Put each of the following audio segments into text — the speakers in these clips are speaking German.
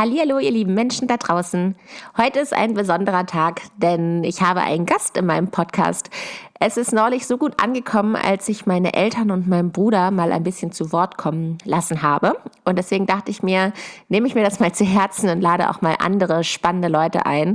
Hallihallo, ihr lieben Menschen da draußen. Heute ist ein besonderer Tag, denn ich habe einen Gast in meinem Podcast. Es ist neulich so gut angekommen, als ich meine Eltern und meinen Bruder mal ein bisschen zu Wort kommen lassen habe. Und deswegen dachte ich mir, nehme ich mir das mal zu Herzen und lade auch mal andere spannende Leute ein.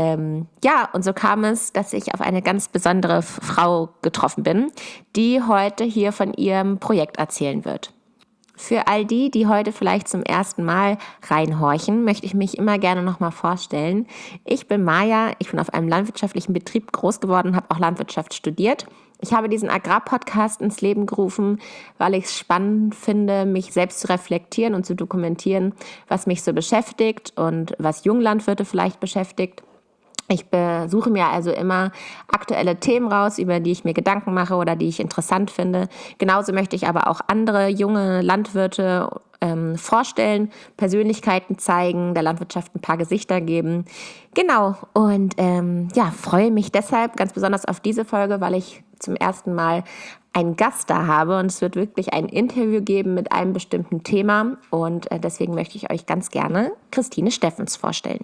Und so kam es, dass ich auf eine ganz besondere Frau getroffen bin, die heute hier von ihrem Projekt erzählen wird. Für all die, die heute vielleicht zum ersten Mal reinhorchen, möchte ich mich immer gerne nochmal vorstellen. Ich bin Maja, ich bin auf einem landwirtschaftlichen Betrieb groß geworden, habe auch Landwirtschaft studiert. Ich habe diesen Agrarpodcast ins Leben gerufen, weil ich es spannend finde, mich selbst zu reflektieren und zu dokumentieren, was mich so beschäftigt und was Junglandwirte vielleicht beschäftigt. Ich suche mir also immer aktuelle Themen raus, über die ich mir Gedanken mache oder die ich interessant finde. Genauso möchte ich aber auch andere junge Landwirte vorstellen, Persönlichkeiten zeigen, der Landwirtschaft ein paar Gesichter geben. Genau, und freue mich deshalb ganz besonders auf diese Folge, weil ich zum ersten Mal einen Gast da habe und es wird wirklich ein Interview geben mit einem bestimmten Thema und deswegen möchte ich euch ganz gerne Christine Steffens vorstellen.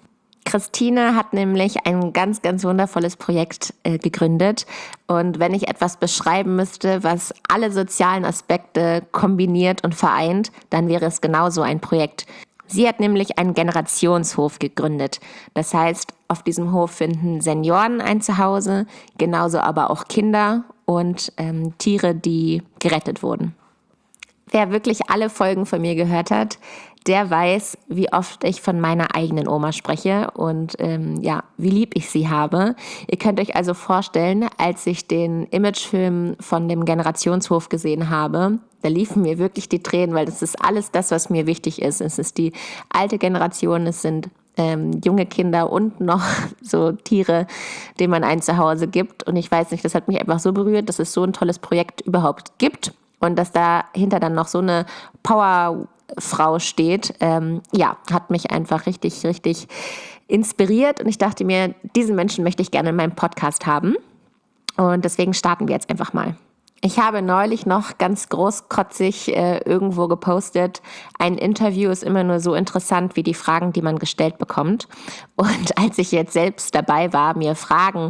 Christine hat nämlich ein ganz, ganz wundervolles Projekt gegründet. Und wenn ich etwas beschreiben müsste, was alle sozialen Aspekte kombiniert und vereint, dann wäre es genau so ein Projekt. Sie hat nämlich einen Generationshof gegründet. Das heißt, auf diesem Hof finden Senioren ein Zuhause, genauso aber auch Kinder und Tiere, die gerettet wurden. Wer wirklich alle Folgen von mir gehört hat, der weiß, wie oft ich von meiner eigenen Oma spreche und wie lieb ich sie habe. Ihr könnt euch also vorstellen, als ich den Imagefilm von dem Generationshof gesehen habe, da liefen mir wirklich die Tränen, weil das ist alles das, was mir wichtig ist. Es ist die alte Generation, es sind junge Kinder und noch so Tiere, denen man ein Zuhause gibt. Und ich weiß nicht, das hat mich einfach so berührt, dass es so ein tolles Projekt überhaupt gibt. Und dass dahinter dann noch so eine Powerfrau steht, hat mich einfach richtig, richtig inspiriert. Und ich dachte mir, diesen Menschen möchte ich gerne in meinem Podcast haben. Und deswegen starten wir jetzt einfach mal. Ich habe neulich noch ganz großkotzig irgendwo gepostet, ein Interview ist immer nur so interessant wie die Fragen, die man gestellt bekommt. Und als ich jetzt selbst dabei war, mir Fragen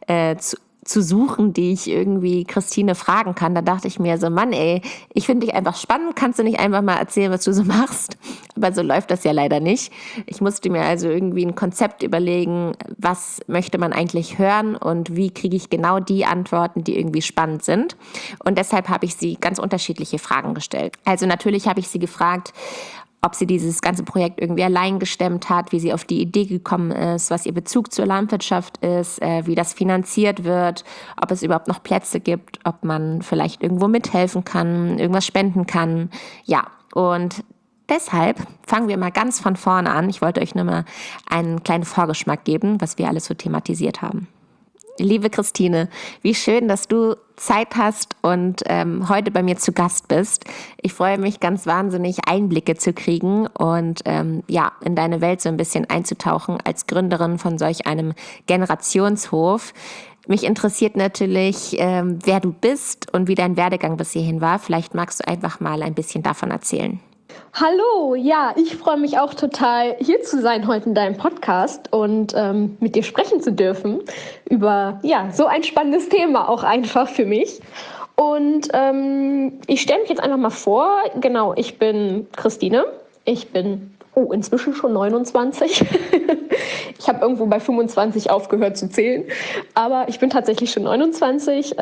zu suchen, die ich irgendwie Christine fragen kann, da dachte ich mir so, Mann ey, ich finde dich einfach spannend, kannst du nicht einfach mal erzählen, was du so machst? Aber so läuft das ja leider nicht. Ich musste mir also irgendwie ein Konzept überlegen, was möchte man eigentlich hören und wie kriege ich genau die Antworten, die irgendwie spannend sind. Und deshalb habe ich sie ganz unterschiedliche Fragen gestellt. Also natürlich habe ich sie gefragt, ob sie dieses ganze Projekt irgendwie allein gestemmt hat, wie sie auf die Idee gekommen ist, was ihr Bezug zur Landwirtschaft ist, wie das finanziert wird, ob es überhaupt noch Plätze gibt, ob man vielleicht irgendwo mithelfen kann, irgendwas spenden kann. Ja, und deshalb fangen wir mal ganz von vorne an. Ich wollte euch nur mal einen kleinen Vorgeschmack geben, was wir alles so thematisiert haben. Liebe Christine, wie schön, dass du Zeit hast und heute bei mir zu Gast bist. Ich freue mich ganz wahnsinnig, Einblicke zu kriegen und in deine Welt so ein bisschen einzutauchen als Gründerin von solch einem Generationshof. Mich interessiert natürlich, wer du bist und wie dein Werdegang bis hierhin war. Vielleicht magst du einfach mal ein bisschen davon erzählen. Hallo, ja, ich freue mich auch total, hier zu sein heute in deinem Podcast und mit dir sprechen zu dürfen über so ein spannendes Thema auch einfach für mich. Und ich stelle mich jetzt einfach mal vor, genau, ich bin Christine, ich bin inzwischen schon 29. Ich habe irgendwo bei 25 aufgehört zu zählen, aber ich bin tatsächlich schon 29.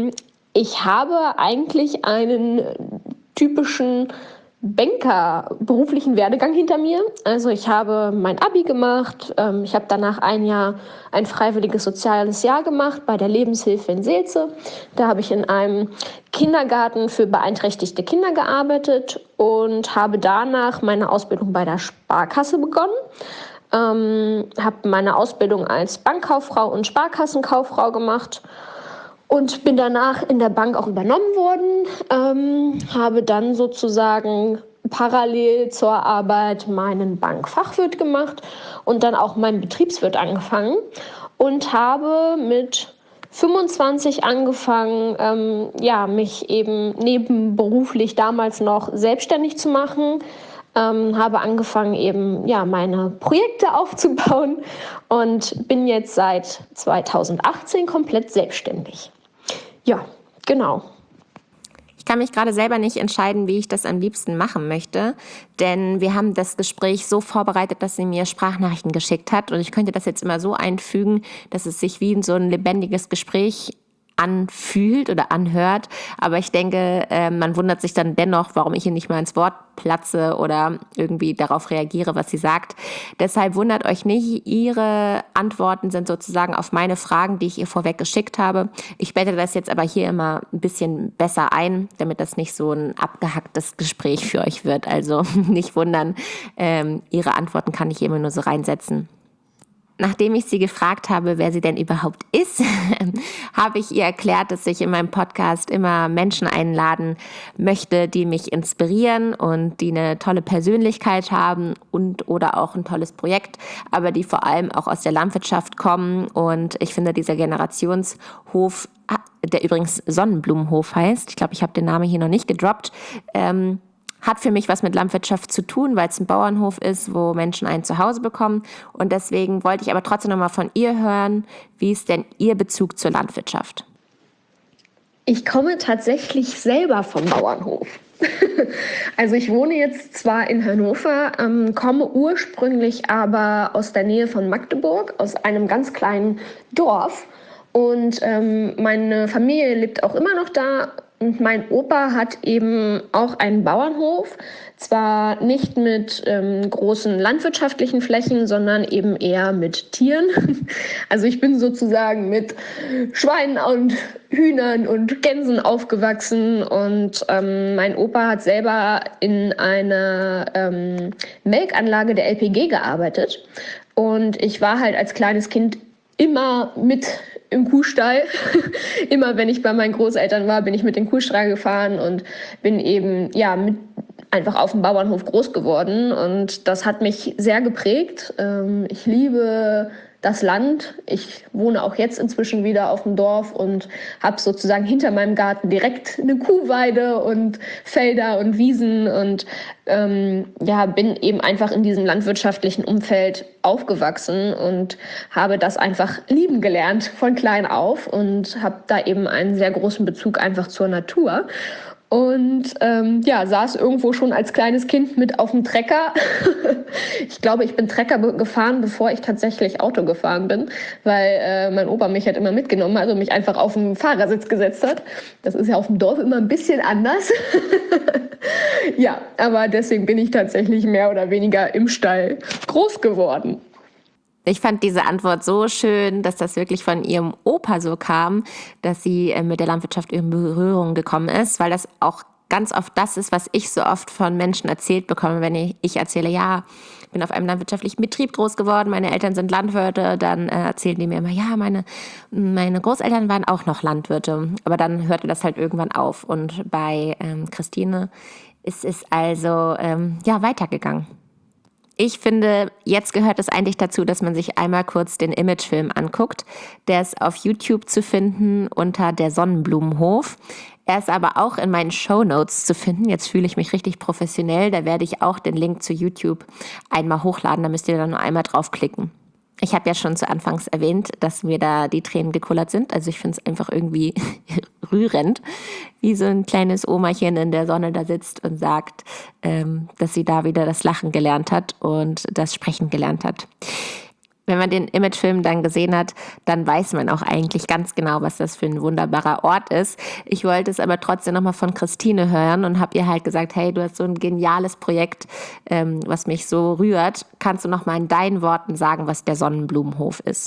Ich habe eigentlich einen typischen beruflichen Werdegang hinter mir. Also ich habe mein Abi gemacht, ich habe danach ein Jahr ein freiwilliges soziales Jahr gemacht bei der Lebenshilfe in Seelze. Da habe ich in einem Kindergarten für beeinträchtigte Kinder gearbeitet und habe danach meine Ausbildung bei der Sparkasse begonnen. Habe meine Ausbildung als Bankkauffrau und Sparkassenkauffrau gemacht und bin danach in der Bank auch übernommen worden, habe dann sozusagen parallel zur Arbeit meinen Bankfachwirt gemacht und dann auch meinen Betriebswirt angefangen und habe mit 25 angefangen, mich eben nebenberuflich damals noch selbstständig zu machen habe angefangen, eben meine Projekte aufzubauen und bin jetzt seit 2018 komplett selbstständig. Ja, genau. Ich kann mich gerade selber nicht entscheiden, wie ich das am liebsten machen möchte, denn wir haben das Gespräch so vorbereitet, dass sie mir Sprachnachrichten geschickt hat und ich könnte das jetzt immer so einfügen, dass es sich wie in so ein lebendiges Gespräch anfühlt oder anhört, aber ich denke, man wundert sich dann dennoch, warum ich ihr nicht mal ins Wort platze oder irgendwie darauf reagiere, was sie sagt. Deshalb wundert euch nicht, ihre Antworten sind sozusagen auf meine Fragen, die ich ihr vorweg geschickt habe. Ich bette das jetzt aber hier immer ein bisschen besser ein, damit das nicht so ein abgehacktes Gespräch für euch wird. Also nicht wundern, ihre Antworten kann ich immer nur so reinsetzen. Nachdem ich sie gefragt habe, wer sie denn überhaupt ist, habe ich ihr erklärt, dass ich in meinem Podcast immer Menschen einladen möchte, die mich inspirieren und die eine tolle Persönlichkeit haben und oder auch ein tolles Projekt, aber die vor allem auch aus der Landwirtschaft kommen. Und ich finde, dieser Generationshof, der übrigens Sonnenblumenhof heißt, ich glaube, ich habe den Namen hier noch nicht gedroppt, hat für mich was mit Landwirtschaft zu tun, weil es ein Bauernhof ist, wo Menschen ein Zuhause bekommen. Und deswegen wollte ich aber trotzdem nochmal von ihr hören, wie ist denn Ihr Bezug zur Landwirtschaft? Ich komme tatsächlich selber vom Bauernhof. Also ich wohne jetzt zwar in Hannover, komme ursprünglich aber aus der Nähe von Magdeburg, aus einem ganz kleinen Dorf. Und meine Familie lebt auch immer noch da. Und mein Opa hat eben auch einen Bauernhof, zwar nicht mit großen landwirtschaftlichen Flächen, sondern eben eher mit Tieren. Also ich bin sozusagen mit Schweinen und Hühnern und Gänsen aufgewachsen und mein Opa hat selber in einer Melkanlage der LPG gearbeitet und ich war halt als kleines Kind immer mit im Kuhstall. Immer wenn ich bei meinen Großeltern war, bin ich mit dem Kuhstall gefahren und bin eben mit einfach auf dem Bauernhof groß geworden. Und das hat mich sehr geprägt. Ich liebe das Land. Ich wohne auch jetzt inzwischen wieder auf dem Dorf und habe sozusagen hinter meinem Garten direkt eine Kuhweide und Felder und Wiesen und bin eben einfach in diesem landwirtschaftlichen Umfeld aufgewachsen und habe das einfach lieben gelernt von klein auf und habe da eben einen sehr großen Bezug einfach zur Natur. Und saß irgendwo schon als kleines Kind mit auf dem Trecker. Ich glaube, ich bin Trecker gefahren, bevor ich tatsächlich Auto gefahren bin, weil mein Opa mich halt immer mitgenommen hat und mich einfach auf den Fahrersitz gesetzt hat. Das ist ja auf dem Dorf immer ein bisschen anders. Ja, aber deswegen bin ich tatsächlich mehr oder weniger im Stall groß geworden. Ich fand diese Antwort so schön, dass das wirklich von ihrem Opa so kam, dass sie mit der Landwirtschaft in Berührung gekommen ist, weil das auch ganz oft das ist, was ich so oft von Menschen erzählt bekomme, wenn ich erzähle, ja, ich bin auf einem landwirtschaftlichen Betrieb groß geworden, meine Eltern sind Landwirte, dann erzählen die mir immer, ja, meine Großeltern waren auch noch Landwirte, aber dann hörte das halt irgendwann auf und bei Christine ist es also weitergegangen. Ich finde, jetzt gehört es eigentlich dazu, dass man sich einmal kurz den Imagefilm anguckt. Der ist auf YouTube zu finden unter der Sonnenblumenhof. Er ist aber auch in meinen Shownotes zu finden. Jetzt fühle ich mich richtig professionell. Da werde ich auch den Link zu YouTube einmal hochladen. Da müsst ihr dann nur einmal draufklicken. Ich habe ja schon zu Anfangs erwähnt, dass mir da die Tränen gekullert sind. Also ich finde es einfach irgendwie rührend, wie so ein kleines Omachen in der Sonne da sitzt und sagt, dass sie da wieder das Lachen gelernt hat und das Sprechen gelernt hat. Wenn man den Imagefilm dann gesehen hat, dann weiß man auch eigentlich ganz genau, was das für ein wunderbarer Ort ist. Ich wollte es aber trotzdem nochmal von Christine hören und habe ihr halt gesagt, hey, du hast so ein geniales Projekt, was mich so rührt. Kannst du nochmal in deinen Worten sagen, was der Sonnenblumenhof ist?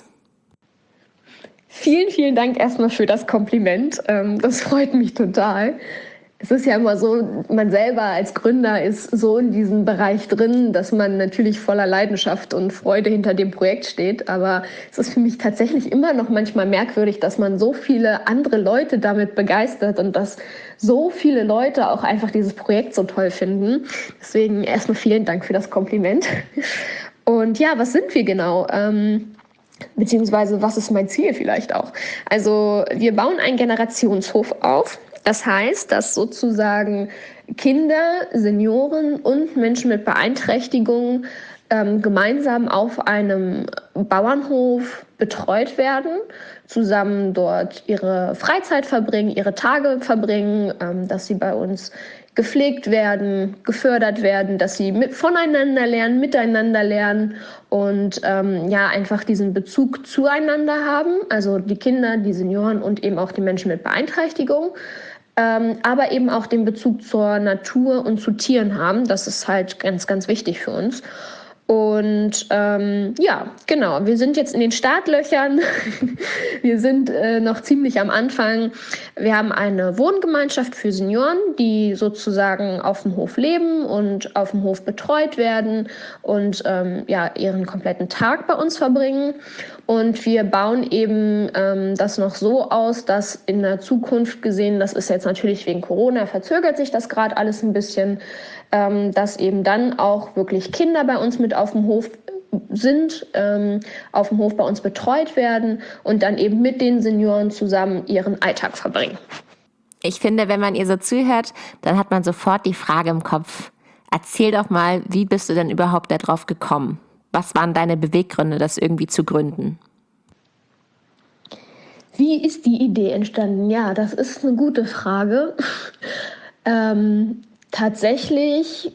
Vielen, vielen Dank erstmal für das Kompliment. Das freut mich total. Es ist ja immer so, man selber als Gründer ist so in diesem Bereich drin, dass man natürlich voller Leidenschaft und Freude hinter dem Projekt steht. Aber es ist für mich tatsächlich immer noch manchmal merkwürdig, dass man so viele andere Leute damit begeistert und dass so viele Leute auch einfach dieses Projekt so toll finden. Deswegen erstmal vielen Dank für das Kompliment. Und ja, was sind wir genau? Beziehungsweise was ist mein Ziel vielleicht auch? Also wir bauen einen Generationshof auf. Das heißt, dass sozusagen Kinder, Senioren und Menschen mit Beeinträchtigungen gemeinsam auf einem Bauernhof betreut werden, zusammen dort ihre Freizeit verbringen, ihre Tage verbringen, dass sie bei uns gepflegt werden, gefördert werden, dass sie voneinander lernen, miteinander lernen und einfach diesen Bezug zueinander haben, also die Kinder, die Senioren und eben auch die Menschen mit Beeinträchtigung. Aber eben auch den Bezug zur Natur und zu Tieren haben. Das ist halt ganz, ganz wichtig für uns. Und genau, wir sind jetzt in den Startlöchern. Wir sind noch ziemlich am Anfang. Wir haben eine Wohngemeinschaft für Senioren, die sozusagen auf dem Hof leben und auf dem Hof betreut werden und ihren kompletten Tag bei uns verbringen. Und wir bauen eben das noch so aus, dass in der Zukunft gesehen, das ist jetzt natürlich wegen Corona, verzögert sich das gerade alles ein bisschen, dass eben dann auch wirklich Kinder bei uns mit auf dem Hof sind, auf dem Hof bei uns betreut werden und dann eben mit den Senioren zusammen ihren Alltag verbringen. Ich finde, wenn man ihr so zuhört, dann hat man sofort die Frage im Kopf. Erzähl doch mal, wie bist du denn überhaupt darauf gekommen? Was waren deine Beweggründe, das irgendwie zu gründen? Wie ist die Idee entstanden? Ja, das ist eine gute Frage. Tatsächlich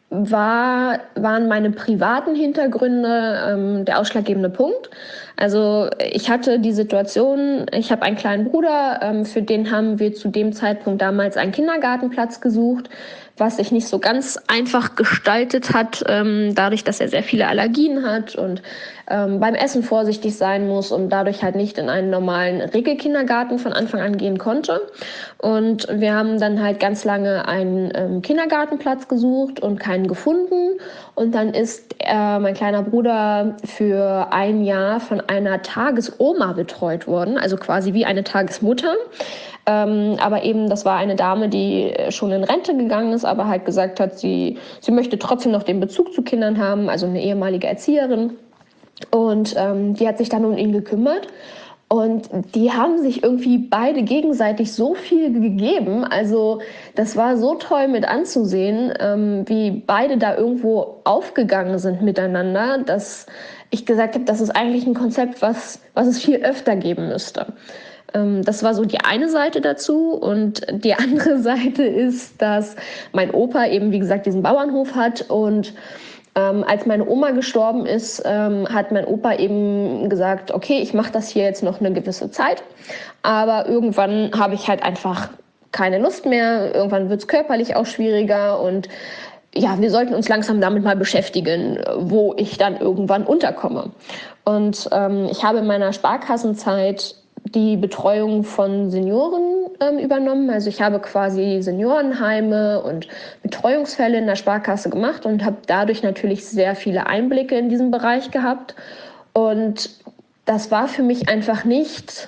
waren meine privaten Hintergründe der ausschlaggebende Punkt. Also ich hatte die Situation, ich habe einen kleinen Bruder, für den haben wir zu dem Zeitpunkt damals einen Kindergartenplatz gesucht, was sich nicht so ganz einfach gestaltet hat, dadurch, dass er sehr viele Allergien hat und beim Essen vorsichtig sein muss und dadurch halt nicht in einen normalen Regelkindergarten von Anfang an gehen konnte. Und wir haben dann halt ganz lange einen Kindergartenplatz gesucht und keinen gefunden. Und dann ist mein kleiner Bruder für ein Jahr von einer Tagesoma betreut worden, also quasi wie eine Tagesmutter. Aber eben, das war eine Dame, die schon in Rente gegangen ist, aber halt gesagt hat, sie möchte trotzdem noch den Bezug zu Kindern haben, also eine ehemalige Erzieherin. Und die hat sich dann um ihn gekümmert. Und die haben sich irgendwie beide gegenseitig so viel gegeben. Also das war so toll mit anzusehen, wie beide da irgendwo aufgegangen sind miteinander, dass ich gesagt habe, das ist eigentlich ein Konzept, was es viel öfter geben müsste. Das war so die eine Seite dazu. Und die andere Seite ist, dass mein Opa eben, wie gesagt, diesen Bauernhof hat. Und als meine Oma gestorben ist, hat mein Opa eben gesagt, okay, ich mache das hier jetzt noch eine gewisse Zeit. Aber irgendwann habe ich halt einfach keine Lust mehr. Irgendwann wird es körperlich auch schwieriger. Und ja, wir sollten uns langsam damit mal beschäftigen, wo ich dann irgendwann unterkomme. Und ich habe in meiner Sparkassenzeit die Betreuung von Senioren übernommen. Also ich habe quasi Seniorenheime und Betreuungsfälle in der Sparkasse gemacht und habe dadurch natürlich sehr viele Einblicke in diesen Bereich gehabt. Und das war für mich einfach nichts,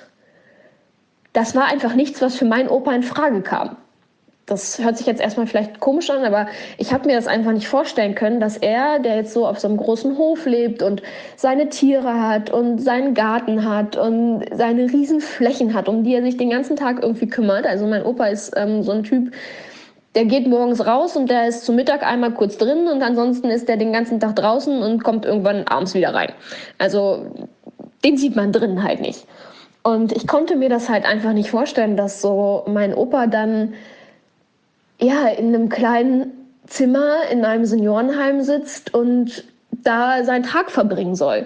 was für meinen Opa in Frage kam. Das hört sich jetzt erstmal vielleicht komisch an, aber ich habe mir das einfach nicht vorstellen können, dass er, der jetzt so auf so einem großen Hof lebt und seine Tiere hat und seinen Garten hat und seine riesen Flächen hat, um die er sich den ganzen Tag irgendwie kümmert. Also mein Opa ist so ein Typ, der geht morgens raus und der ist zu Mittag einmal kurz drin und ansonsten ist der den ganzen Tag draußen und kommt irgendwann abends wieder rein. Also den sieht man drinnen halt nicht. Und ich konnte mir das halt einfach nicht vorstellen, dass so mein Opa dann in einem kleinen Zimmer in einem Seniorenheim sitzt und da seinen Tag verbringen soll.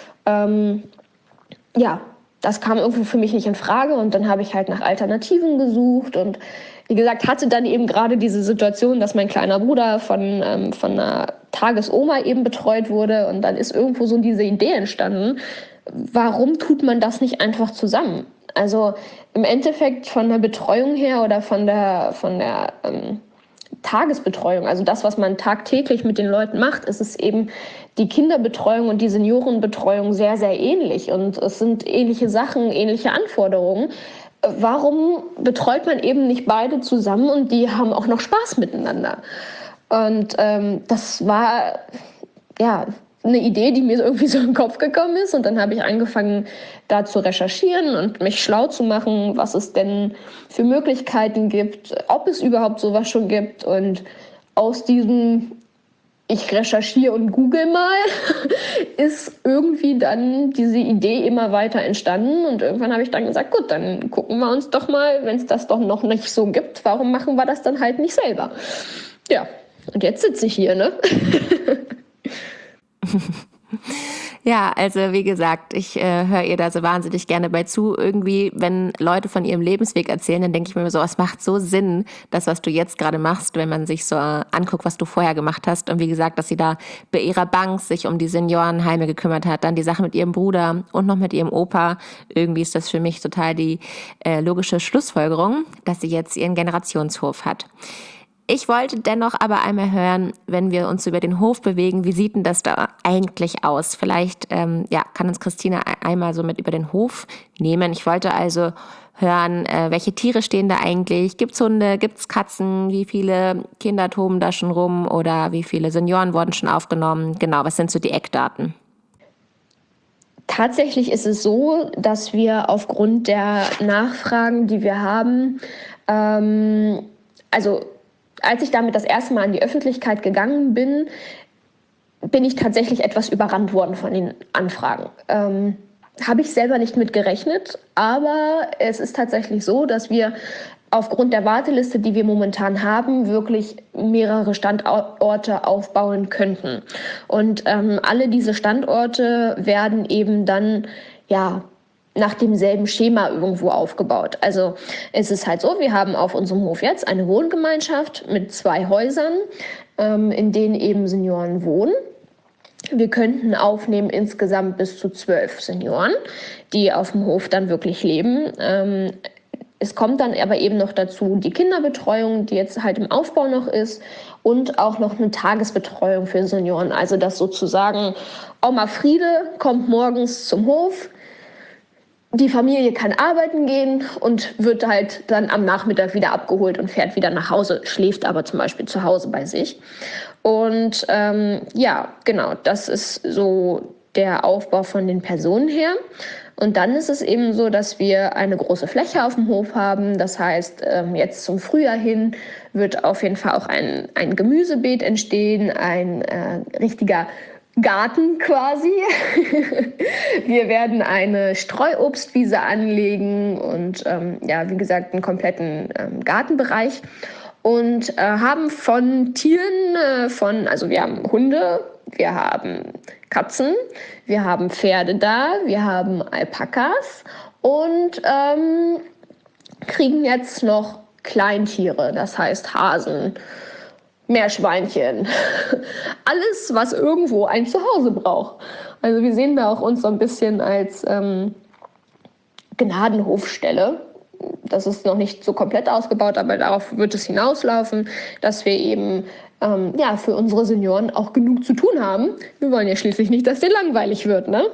Das kam irgendwie für mich nicht in Frage und dann habe ich halt nach Alternativen gesucht und wie gesagt, hatte dann eben gerade diese Situation, dass mein kleiner Bruder von einer Tagesoma eben betreut wurde und dann ist irgendwo so diese Idee entstanden, warum tut man das nicht einfach zusammen? Also im Endeffekt von der Betreuung her oder von der Tagesbetreuung, also das, was man tagtäglich mit den Leuten macht, ist es eben die Kinderbetreuung und die Seniorenbetreuung sehr, sehr ähnlich. Und es sind ähnliche Sachen, ähnliche Anforderungen. Warum betreut man eben nicht beide zusammen und die haben auch noch Spaß miteinander? Und das war eine Idee, die mir irgendwie so in den Kopf gekommen ist. Und dann habe ich angefangen, da zu recherchieren und mich schlau zu machen, was es denn für Möglichkeiten gibt, ob es überhaupt sowas schon gibt. Und aus diesem ich recherchiere und google mal, ist irgendwie dann diese Idee immer weiter entstanden. Und irgendwann habe ich dann gesagt, gut, dann gucken wir uns doch mal, wenn es das doch noch nicht so gibt, warum machen wir das dann halt nicht selber? Ja, und jetzt sitze ich hier, ne? Ja, also wie gesagt, ich höre ihr da so wahnsinnig gerne bei zu. Irgendwie, wenn Leute von ihrem Lebensweg erzählen, dann denke ich mir immer so, es macht so Sinn, das, was du jetzt gerade machst, wenn man sich so anguckt, was du vorher gemacht hast. Und wie gesagt, dass sie da bei ihrer Bank sich um die Seniorenheime gekümmert hat, dann die Sache mit ihrem Bruder und noch mit ihrem Opa. Irgendwie ist das für mich total die logische Schlussfolgerung, dass sie jetzt ihren Generationshof hat. Ich wollte dennoch aber einmal hören, wenn wir uns über den Hof bewegen, wie sieht denn das da eigentlich aus? Vielleicht kann uns Christina einmal so mit über den Hof nehmen. Ich wollte also hören, welche Tiere stehen da eigentlich? Gibt's Hunde, gibt's Katzen? Wie viele Kinder toben da schon rum? Oder wie viele Senioren wurden schon aufgenommen? Genau, was sind so die Eckdaten? Tatsächlich ist es so, dass wir aufgrund der Nachfragen, die wir haben, als ich damit das erste Mal an die Öffentlichkeit gegangen bin, bin ich tatsächlich etwas überrannt worden von den Anfragen. Habe ich selber nicht mit gerechnet, aber es ist tatsächlich so, dass wir aufgrund der Warteliste, die wir momentan haben, wirklich mehrere Standorte aufbauen könnten. Und alle diese Standorte werden eben dann, nach demselben Schema irgendwo aufgebaut. Also es ist halt so, wir haben auf unserem Hof jetzt eine Wohngemeinschaft mit 2 Häusern, in denen eben Senioren wohnen. Wir könnten aufnehmen insgesamt bis zu 12 Senioren, die auf dem Hof dann wirklich leben. Es kommt dann aber eben noch dazu die Kinderbetreuung, die jetzt halt im Aufbau noch ist, und auch noch eine Tagesbetreuung für Senioren. Also dass sozusagen Oma Friede kommt morgens zum Hof, die Familie kann arbeiten gehen und wird halt dann am Nachmittag wieder abgeholt und fährt wieder nach Hause, schläft aber zum Beispiel zu Hause bei sich. Und genau, das ist so der Aufbau von den Personen her. Und dann ist es eben so, dass wir eine große Fläche auf dem Hof haben. Das heißt, jetzt zum Frühjahr hin wird auf jeden Fall auch ein Gemüsebeet entstehen, ein richtiger Garten quasi. Wir werden eine Streuobstwiese anlegen und wie gesagt einen kompletten Gartenbereich und haben von Tieren, also wir haben Hunde, wir haben Katzen, wir haben Pferde da, wir haben Alpakas und kriegen jetzt noch Kleintiere, das heißt Hasen, Meerschweinchen, alles, was irgendwo ein Zuhause braucht. Also wir sehen da auch uns so ein bisschen als Gnadenhofstelle. Das ist noch nicht so komplett ausgebaut, aber darauf wird es hinauslaufen, dass wir eben für unsere Senioren auch genug zu tun haben. Wir wollen ja schließlich nicht, dass denen langweilig wird, ne?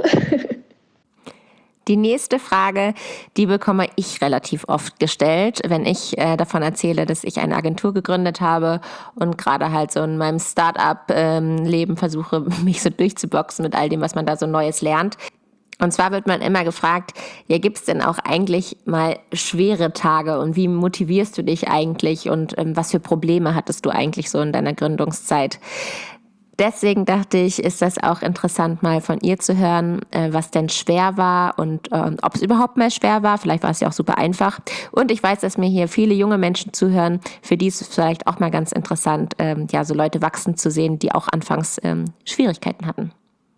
Die nächste Frage, die bekomme ich relativ oft gestellt, wenn ich davon erzähle, dass ich eine Agentur gegründet habe und gerade halt so in meinem Start-up-Leben versuche, mich so durchzuboxen mit all dem, was man da so Neues lernt. Und zwar wird man immer gefragt, ja, gibt's denn auch eigentlich mal schwere Tage und wie motivierst du dich eigentlich und was für Probleme hattest du eigentlich so in deiner Gründungszeit? Deswegen dachte ich, ist das auch interessant, mal von ihr zu hören, was denn schwer war und ob es überhaupt mal schwer war. Vielleicht war es ja auch super einfach. Und ich weiß, dass mir hier viele junge Menschen zuhören, für die ist es vielleicht auch mal ganz interessant, so Leute wachsen zu sehen, die auch anfangs Schwierigkeiten hatten.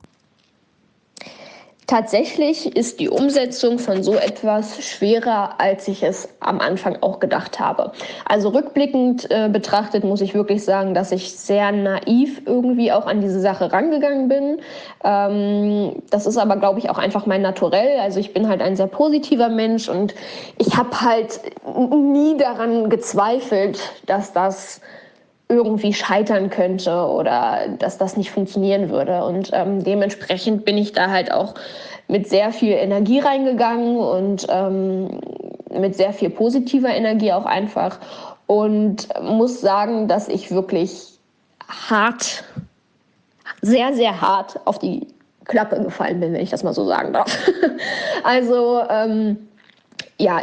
Tatsächlich ist die Umsetzung von so etwas schwerer, als ich es am Anfang auch gedacht habe. Also rückblickend betrachtet muss ich wirklich sagen, dass ich sehr naiv irgendwie auch an diese Sache rangegangen bin. Das ist aber, glaube ich, auch einfach mein Naturell. Also ich bin halt ein sehr positiver Mensch und ich habe halt nie daran gezweifelt, dass das irgendwie scheitern könnte oder dass das nicht funktionieren würde. Und dementsprechend bin ich da halt auch mit sehr viel Energie reingegangen und mit sehr viel positiver Energie auch einfach. Und muss sagen, dass ich wirklich sehr, sehr hart auf die Klappe gefallen bin, wenn ich das mal so sagen darf. Also ja,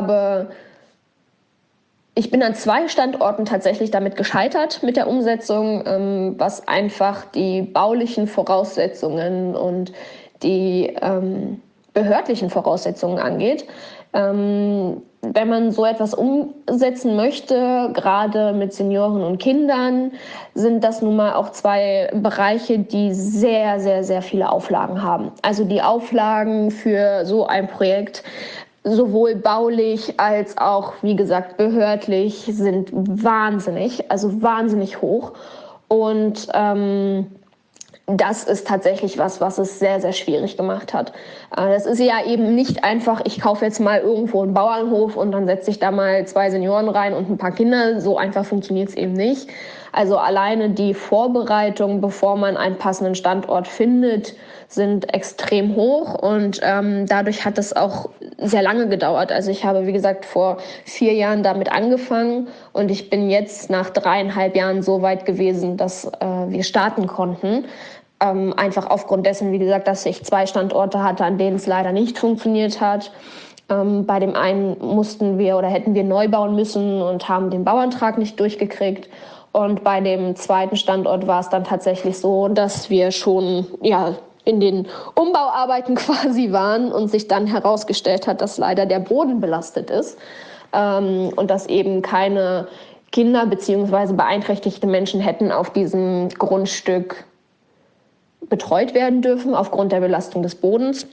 ich bin an 2 Standorten tatsächlich damit gescheitert mit der Umsetzung, was einfach die baulichen Voraussetzungen und die behördlichen Voraussetzungen angeht. Wenn man so etwas umsetzen möchte, gerade mit Senioren und Kindern, sind das nun mal auch 2 Bereiche, die sehr, sehr, sehr viele Auflagen haben. Also die Auflagen für so ein Projekt, sowohl baulich als auch, wie gesagt, behördlich, sind also wahnsinnig hoch. Und das ist tatsächlich was es sehr, sehr schwierig gemacht hat. Das ist ja eben nicht einfach, ich kaufe jetzt mal irgendwo einen Bauernhof und dann setze ich da mal 2 Senioren rein und ein paar Kinder. So einfach funktioniert es eben nicht. Also alleine die Vorbereitung, bevor man einen passenden Standort findet, sind extrem hoch und dadurch hat es auch sehr lange gedauert. Also ich habe, wie gesagt, vor 4 Jahren damit angefangen und ich bin jetzt nach 3,5 Jahren so weit gewesen, dass wir starten konnten. Einfach aufgrund dessen, wie gesagt, dass ich 2 Standorte hatte, an denen es leider nicht funktioniert hat. Bei dem einen hätten wir neu bauen müssen und haben den Bauantrag nicht durchgekriegt. Und bei dem zweiten Standort war es dann tatsächlich so, dass wir schon in den Umbauarbeiten quasi waren und sich dann herausgestellt hat, dass leider der Boden belastet ist und dass eben keine Kinder bzw. beeinträchtigte Menschen hätten auf diesem Grundstück betreut werden dürfen aufgrund der Belastung des Bodens.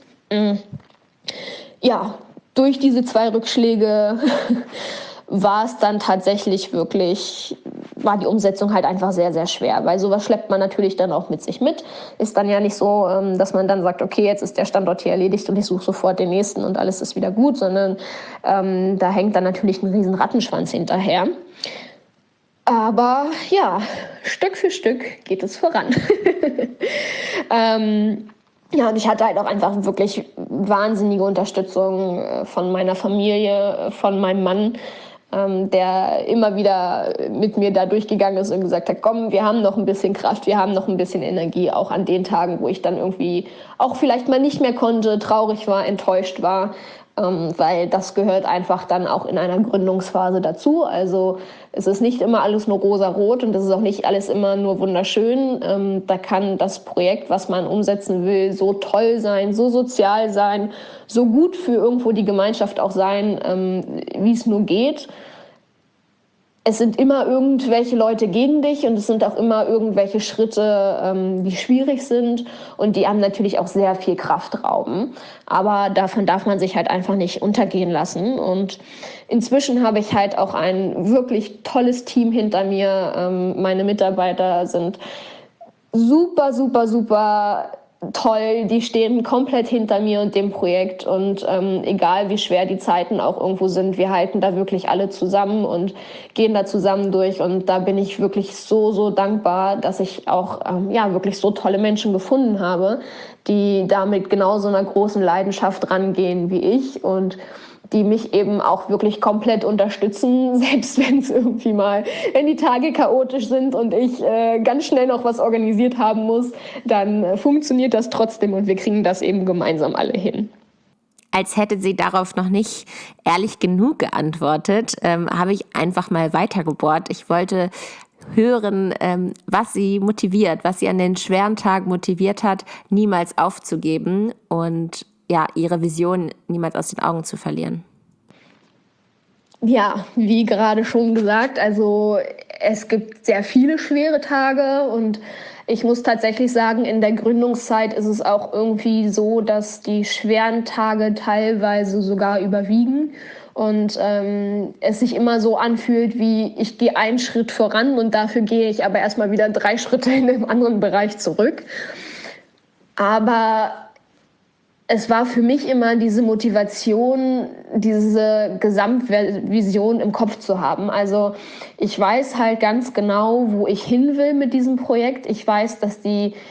Ja, durch diese 2 Rückschläge war es dann tatsächlich war die Umsetzung halt einfach sehr, sehr schwer, weil sowas schleppt man natürlich dann auch mit sich mit. Ist dann ja nicht so, dass man dann sagt, okay, jetzt ist der Standort hier erledigt und ich suche sofort den nächsten und alles ist wieder gut, sondern da hängt dann natürlich ein riesen Rattenschwanz hinterher. Aber ja, Stück für Stück geht es voran. Ja, und ich hatte halt auch einfach wirklich wahnsinnige Unterstützung von meiner Familie, von meinem Mann, der immer wieder mit mir da durchgegangen ist und gesagt hat, komm, wir haben noch ein bisschen Kraft, wir haben noch ein bisschen Energie, auch an den Tagen, wo ich dann irgendwie auch vielleicht mal nicht mehr konnte, traurig war, enttäuscht war, weil das gehört einfach dann auch in einer Gründungsphase dazu. Also es ist nicht immer alles nur rosa-rot und es ist auch nicht alles immer nur wunderschön. Da kann das Projekt, was man umsetzen will, so toll sein, so sozial sein, so gut für irgendwo die Gemeinschaft auch sein, wie es nur geht. Es sind immer irgendwelche Leute gegen dich und es sind auch immer irgendwelche Schritte, die schwierig sind und die einem natürlich auch sehr viel Kraft rauben. Aber davon darf man sich halt einfach nicht untergehen lassen. Und inzwischen habe ich halt auch ein wirklich tolles Team hinter mir. Meine Mitarbeiter sind super, super, super toll, die stehen komplett hinter mir und dem Projekt und egal wie schwer die Zeiten auch irgendwo sind, wir halten da wirklich alle zusammen und gehen da zusammen durch und da bin ich wirklich so, so dankbar, dass ich auch wirklich so tolle Menschen gefunden habe, die da mit genau so einer großen Leidenschaft rangehen wie ich und die mich eben auch wirklich komplett unterstützen, selbst wenn die Tage chaotisch sind und ich ganz schnell noch was organisiert haben muss, dann funktioniert das trotzdem und wir kriegen das eben gemeinsam alle hin. Als hätte sie darauf noch nicht ehrlich genug geantwortet, habe ich einfach mal weitergebohrt. Ich wollte hören, was sie motiviert, was sie an den schweren Tagen motiviert hat, niemals aufzugeben und ihre Vision niemals aus den Augen zu verlieren. Ja, wie gerade schon gesagt, also es gibt sehr viele schwere Tage und ich muss tatsächlich sagen, in der Gründungszeit ist es auch irgendwie so, dass die schweren Tage teilweise sogar überwiegen und es sich immer so anfühlt, wie ich gehe einen Schritt voran und dafür gehe ich aber erstmal wieder 3 Schritte in einem anderen Bereich zurück. Aber es war für mich immer diese Motivation, diese Gesamtvision im Kopf zu haben. Also ich weiß halt ganz genau, wo ich hin will mit diesem Projekt. Ich weiß, dass die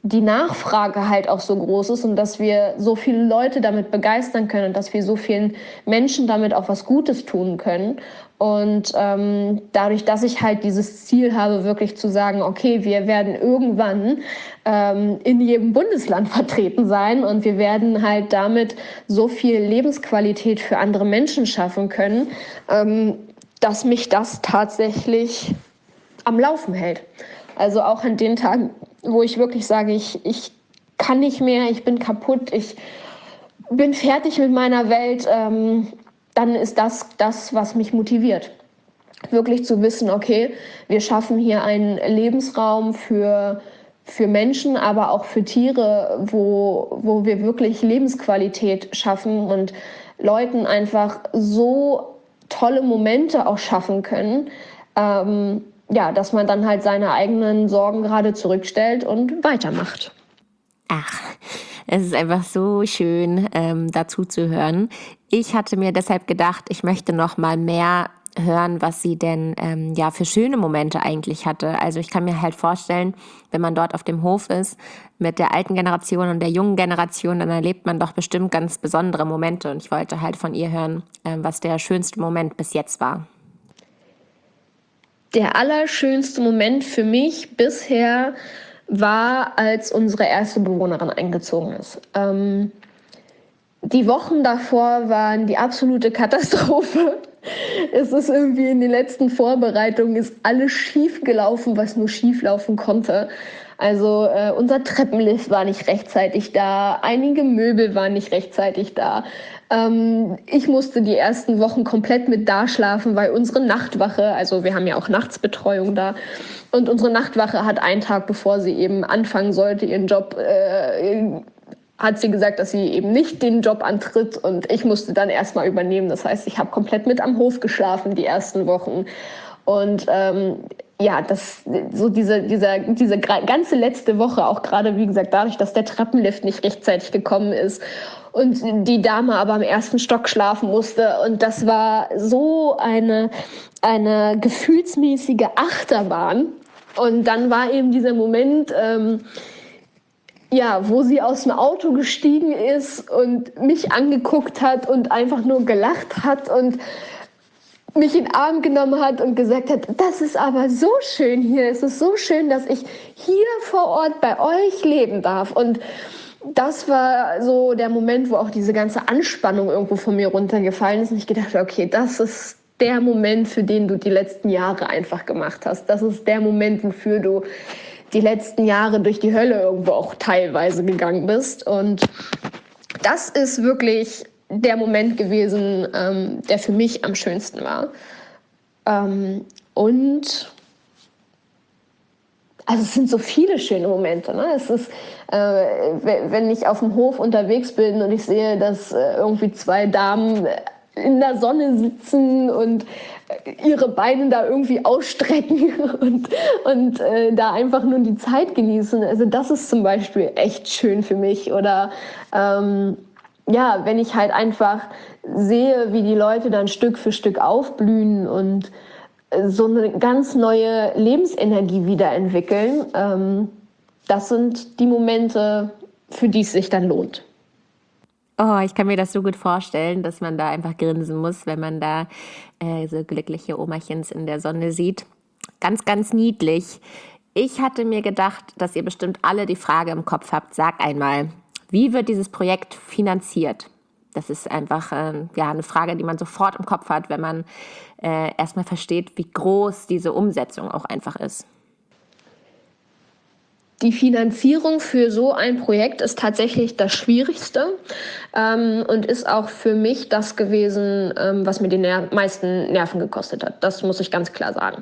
die Nachfrage halt auch so groß ist und dass wir so viele Leute damit begeistern können und dass wir so vielen Menschen damit auch was Gutes tun können. Und dadurch, dass ich halt dieses Ziel habe, wirklich zu sagen, okay, wir werden irgendwann in jedem Bundesland vertreten sein und wir werden halt damit so viel Lebensqualität für andere Menschen schaffen können, dass mich das tatsächlich am Laufen hält. Also auch an den Tagen, wo ich wirklich sage, ich kann nicht mehr, ich bin kaputt, ich bin fertig mit meiner Welt, dann ist das, was mich motiviert. Wirklich zu wissen, okay, wir schaffen hier einen Lebensraum für Menschen, aber auch für Tiere, wo wir wirklich Lebensqualität schaffen und Leuten einfach so tolle Momente auch schaffen können, dass man dann halt seine eigenen Sorgen gerade zurückstellt und weitermacht. Ach, es ist einfach so schön, dazu zu hören. Ich hatte mir deshalb gedacht, ich möchte noch mal mehr hören, was sie denn für schöne Momente eigentlich hatte. Also ich kann mir halt vorstellen, wenn man dort auf dem Hof ist mit der alten Generation und der jungen Generation, dann erlebt man doch bestimmt ganz besondere Momente. Und ich wollte halt von ihr hören, was der schönste Moment bis jetzt war. Der allerschönste Moment für mich bisher war, als unsere erste Bewohnerin eingezogen ist. Die Wochen davor waren die absolute Katastrophe. Es ist irgendwie in den letzten Vorbereitungen ist alles schief gelaufen, was nur schief laufen konnte. Also unser Treppenlift war nicht rechtzeitig da, einige Möbel waren nicht rechtzeitig da. Ich musste die ersten Wochen komplett mit da schlafen, weil unsere Nachtwache, also wir haben ja auch Nachtsbetreuung da, und unsere Nachtwache hat einen Tag, bevor sie eben anfangen sollte, ihren Job, hat sie gesagt, dass sie eben nicht den Job antritt und ich musste dann erstmal übernehmen. Das heißt, ich habe komplett mit am Hof geschlafen die ersten Wochen. Und diese ganze letzte Woche, auch gerade, wie gesagt, dadurch, dass der Treppenlift nicht rechtzeitig gekommen ist und die Dame aber am ersten Stock schlafen musste. Und das war so eine gefühlsmäßige Achterbahn. Und dann war eben dieser Moment, wo sie aus dem Auto gestiegen ist und mich angeguckt hat und einfach nur gelacht hat und mich in den Arm genommen hat und gesagt hat, das ist aber so schön hier, es ist so schön, dass ich hier vor Ort bei euch leben darf. Und das war so der Moment, wo auch diese ganze Anspannung irgendwo von mir runtergefallen ist und ich gedacht habe, okay, das ist der Moment, für den du die letzten Jahre einfach gemacht hast. Das ist der Moment, wofür du die letzten Jahre durch die Hölle irgendwo auch teilweise gegangen bist. Und das ist wirklich der Moment gewesen, der für mich am schönsten war. Also es sind so viele schöne Momente. Ne? Es ist, wenn ich auf dem Hof unterwegs bin und ich sehe, dass irgendwie zwei Damen in der Sonne sitzen und ihre Beine da irgendwie ausstrecken und da einfach nur die Zeit genießen. Also das ist zum Beispiel echt schön für mich. Oder wenn ich halt einfach sehe, wie die Leute dann Stück für Stück aufblühen und so eine ganz neue Lebensenergie wiederentwickeln, das sind die Momente, für die es sich dann lohnt. Oh, ich kann mir das so gut vorstellen, dass man da einfach grinsen muss, wenn man da so glückliche Omerchens in der Sonne sieht. Ganz, ganz niedlich. Ich hatte mir gedacht, dass ihr bestimmt alle die Frage im Kopf habt. Sag einmal, wie wird dieses Projekt finanziert? Das ist einfach eine Frage, die man sofort im Kopf hat, wenn man erstmal versteht, wie groß diese Umsetzung auch einfach ist. Die Finanzierung für so ein Projekt ist tatsächlich das Schwierigste und ist auch für mich das gewesen, was mir die meisten Nerven gekostet hat. Das muss ich ganz klar sagen.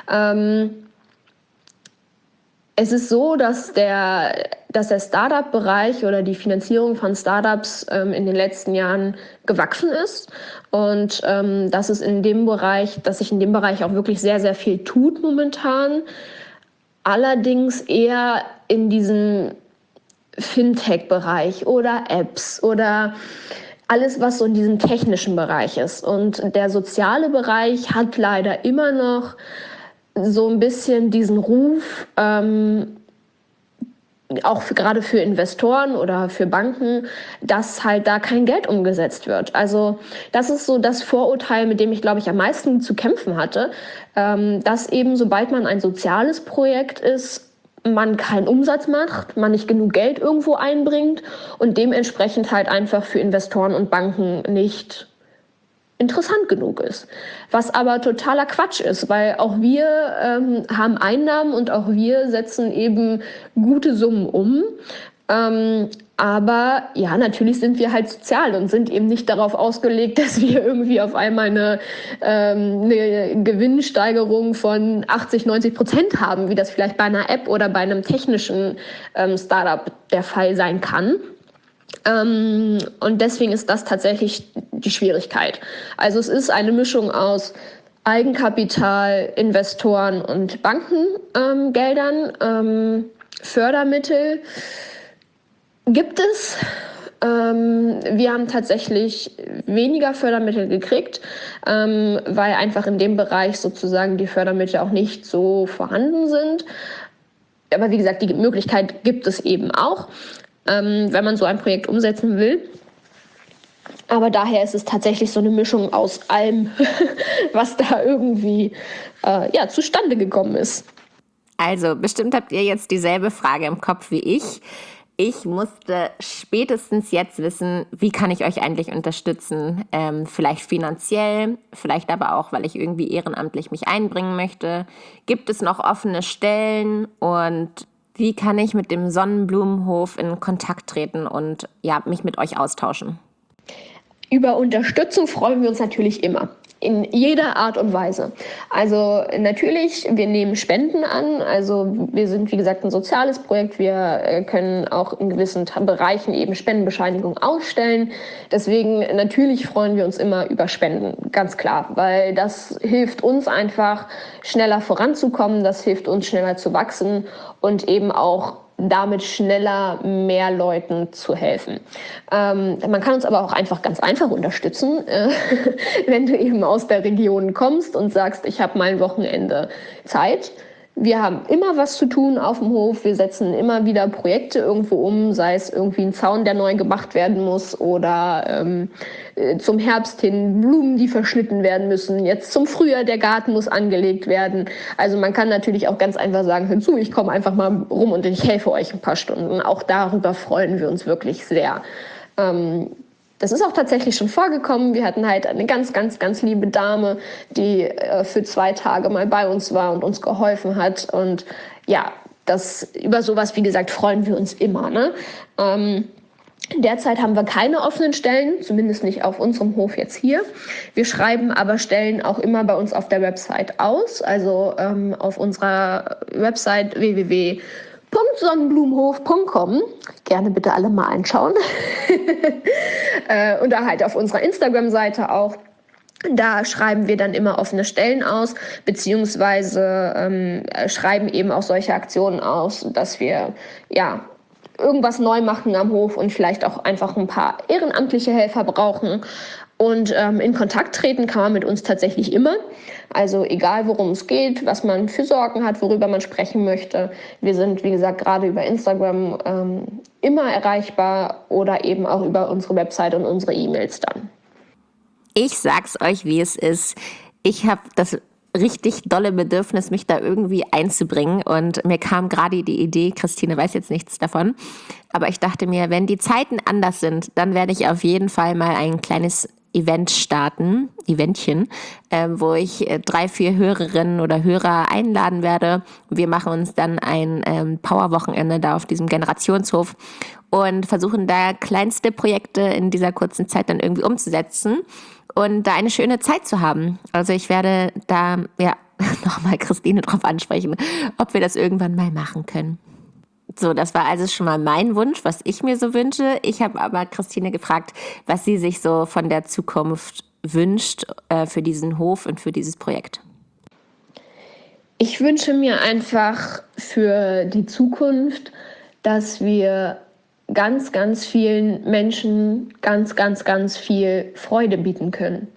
Es ist so, dass der Startup-Bereich oder die Finanzierung von Startups in den letzten Jahren gewachsen ist und dass sich in dem Bereich auch wirklich sehr, sehr viel tut momentan. Allerdings eher in diesem Fintech-Bereich oder Apps oder alles, was so in diesem technischen Bereich ist. Und der soziale Bereich hat leider immer noch so ein bisschen diesen Ruf, auch gerade für Investoren oder für Banken, dass halt da kein Geld umgesetzt wird. Also das ist so das Vorurteil, mit dem ich, glaube ich, am meisten zu kämpfen hatte, dass eben, sobald man ein soziales Projekt ist, man keinen Umsatz macht, man nicht genug Geld irgendwo einbringt und dementsprechend halt einfach für Investoren und Banken nicht interessant genug ist. Was aber totaler Quatsch ist, weil auch wir haben Einnahmen und auch wir setzen eben gute Summen um. Aber ja, natürlich sind wir halt sozial und sind eben nicht darauf ausgelegt, dass wir irgendwie auf einmal eine Gewinnsteigerung von 80-90% haben, wie das vielleicht bei einer App oder bei einem technischen Startup der Fall sein kann. Und deswegen ist das tatsächlich die Schwierigkeit. Also es ist eine Mischung aus Eigenkapital, Investoren und Bankengeldern, Fördermittel gibt es. Wir haben tatsächlich weniger Fördermittel gekriegt, weil einfach in dem Bereich sozusagen die Fördermittel auch nicht so vorhanden sind. Aber wie gesagt, die Möglichkeit gibt es eben auch, wenn man so ein Projekt umsetzen will. Aber daher ist es tatsächlich so eine Mischung aus allem, was da irgendwie zustande gekommen ist. Also, bestimmt habt ihr jetzt dieselbe Frage im Kopf wie ich. Ich musste spätestens jetzt wissen, wie kann ich euch eigentlich unterstützen? Vielleicht finanziell, vielleicht aber auch, weil ich irgendwie ehrenamtlich mich einbringen möchte. Gibt es noch offene Stellen? Und wie kann ich mit dem Sonnenblumenhof in Kontakt treten und mich mit euch austauschen? Über Unterstützung freuen wir uns natürlich immer. In jeder Art und Weise. Also natürlich, wir nehmen Spenden an. Also wir sind, wie gesagt, ein soziales Projekt. Wir können auch in gewissen Bereichen eben Spendenbescheinigung ausstellen. Deswegen natürlich freuen wir uns immer über Spenden, ganz klar. Weil das hilft uns einfach, schneller voranzukommen. Das hilft uns, schneller zu wachsen und eben auch damit schneller mehr Leuten zu helfen. Man kann uns aber auch ganz einfach unterstützen, wenn du eben aus der Region kommst und sagst, ich habe mal ein Wochenende Zeit. Wir haben immer was zu tun auf dem Hof. Wir setzen immer wieder Projekte irgendwo um, sei es irgendwie ein Zaun, der neu gemacht werden muss oder zum Herbst hin Blumen, die verschnitten werden müssen. Jetzt zum Frühjahr, der Garten muss angelegt werden. Also man kann natürlich auch ganz einfach sagen, hör zu, ich komme einfach mal rum und ich helfe euch ein paar Stunden. Auch darüber freuen wir uns wirklich sehr. Das ist auch tatsächlich schon vorgekommen. Wir hatten halt eine ganz, ganz, ganz liebe Dame, die für 2 Tage mal bei uns war und uns geholfen hat. Und ja, über sowas, wie gesagt, freuen wir uns immer. Ne? Derzeit haben wir keine offenen Stellen, zumindest nicht auf unserem Hof jetzt hier. Wir schreiben aber Stellen auch immer bei uns auf der Website aus, also auf unserer Website www.sonnenblumenhof.com. Gerne bitte alle mal anschauen. Und da halt auf unserer Instagram-Seite auch. Da schreiben wir dann immer offene Stellen aus, beziehungsweise schreiben eben auch solche Aktionen aus, dass wir irgendwas neu machen am Hof und vielleicht auch einfach ein paar ehrenamtliche Helfer brauchen. Und in Kontakt treten kann man mit uns tatsächlich immer. Also egal, worum es geht, was man für Sorgen hat, worüber man sprechen möchte. Wir sind, wie gesagt, gerade über Instagram immer erreichbar oder eben auch über unsere Website und unsere E-Mails dann. Ich sag's euch, wie es ist. Ich habe das richtig dolle Bedürfnis, mich da irgendwie einzubringen. Und mir kam gerade die Idee, Christine weiß jetzt nichts davon, aber ich dachte mir, wenn die Zeiten anders sind, dann werde ich auf jeden Fall mal ein kleines Eventchen, wo ich 3, 4 Hörerinnen oder Hörer einladen werde. Wir machen uns dann ein Powerwochenende da auf diesem Generationshof und versuchen da kleinste Projekte in dieser kurzen Zeit dann irgendwie umzusetzen und da eine schöne Zeit zu haben. Also ich werde da nochmal Christine drauf ansprechen, ob wir das irgendwann mal machen können. So, das war also schon mal mein Wunsch, was ich mir so wünsche. Ich habe aber Christine gefragt, was sie sich so von der Zukunft wünscht für diesen Hof und für dieses Projekt. Ich wünsche mir einfach für die Zukunft, dass wir ganz, ganz vielen Menschen ganz, ganz, ganz viel Freude bieten können.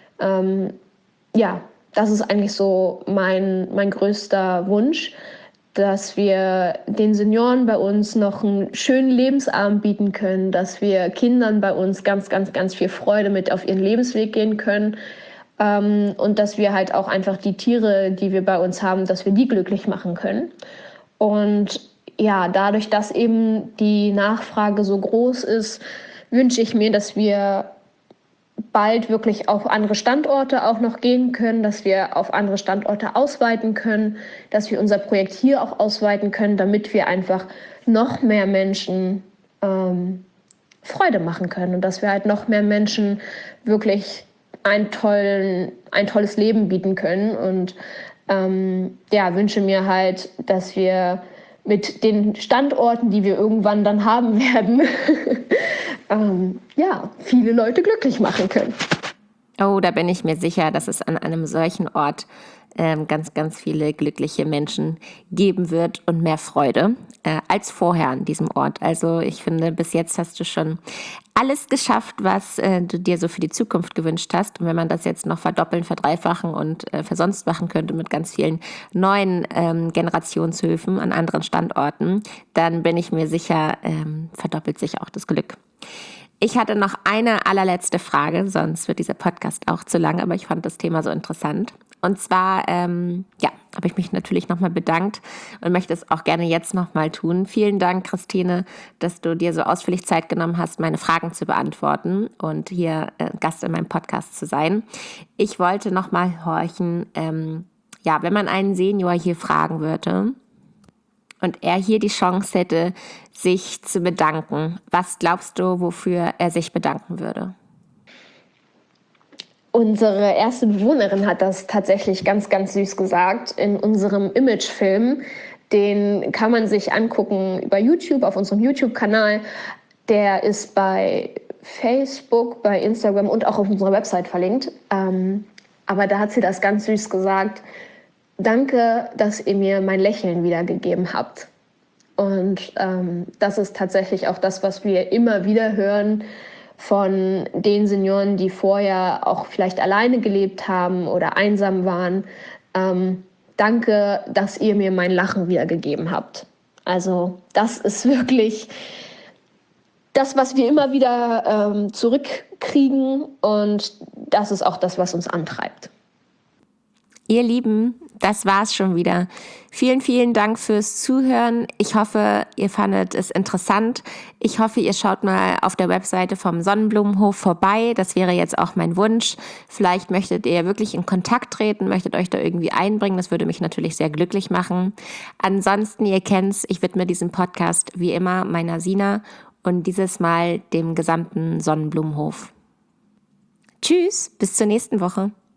Das ist eigentlich so mein größter Wunsch, dass wir den Senioren bei uns noch einen schönen Lebensabend bieten können, dass wir Kindern bei uns ganz, ganz, ganz viel Freude mit auf ihren Lebensweg gehen können, und dass wir halt auch einfach die Tiere, die wir bei uns haben, dass wir die glücklich machen können. Und ja, dadurch, dass eben die Nachfrage so groß ist, wünsche ich mir, dass wir bald wirklich auf andere Standorte auch noch gehen können, dass wir auf andere Standorte ausweiten können, dass wir unser Projekt hier auch ausweiten können, damit wir einfach noch mehr Menschen Freude machen können und dass wir halt noch mehr Menschen wirklich ein tolles Leben bieten können. Und wünsche mir halt, dass wir mit den Standorten, die wir irgendwann dann haben werden, viele Leute glücklich machen können. Oh, da bin ich mir sicher, dass es an einem solchen Ort ganz, ganz viele glückliche Menschen geben wird und mehr Freude als vorher an diesem Ort. Also ich finde, bis jetzt hast du schon alles geschafft, was du dir so für die Zukunft gewünscht hast. Und wenn man das jetzt noch verdoppeln, verdreifachen und versonst machen könnte mit ganz vielen neuen Generationshöfen an anderen Standorten, dann bin ich mir sicher, verdoppelt sich auch das Glück. Ich hatte noch eine allerletzte Frage, sonst wird dieser Podcast auch zu lang, aber ich fand das Thema so interessant. Und zwar, habe ich mich natürlich nochmal bedankt und möchte es auch gerne jetzt nochmal tun. Vielen Dank, Christine, dass du dir so ausführlich Zeit genommen hast, meine Fragen zu beantworten und hier Gast in meinem Podcast zu sein. Ich wollte nochmal horchen, wenn man einen Senior hier fragen würde und er hier die Chance hätte, sich zu bedanken, was glaubst du, wofür er sich bedanken würde? Unsere erste Bewohnerin hat das tatsächlich ganz, ganz süß gesagt in unserem Imagefilm. Den kann man sich angucken über YouTube, auf unserem YouTube-Kanal. Der ist bei Facebook, bei Instagram und auch auf unserer Website verlinkt. Aber da hat sie das ganz süß gesagt. Danke, dass ihr mir mein Lächeln wiedergegeben habt. Und das ist tatsächlich auch das, was wir immer wieder hören von den Senioren, die vorher auch vielleicht alleine gelebt haben oder einsam waren. Danke, dass ihr mir mein Lachen wiedergegeben habt. Also das ist wirklich das, was wir immer wieder zurückkriegen, und das ist auch das, was uns antreibt. Ihr Lieben, das war's schon wieder. Vielen, vielen Dank fürs Zuhören. Ich hoffe, ihr fandet es interessant. Ich hoffe, ihr schaut mal auf der Webseite vom Sonnenblumenhof vorbei. Das wäre jetzt auch mein Wunsch. Vielleicht möchtet ihr wirklich in Kontakt treten, möchtet euch da irgendwie einbringen. Das würde mich natürlich sehr glücklich machen. Ansonsten, ihr kennt's, ich widme diesen Podcast wie immer meiner Sina und dieses Mal dem gesamten Sonnenblumenhof. Tschüss, bis zur nächsten Woche.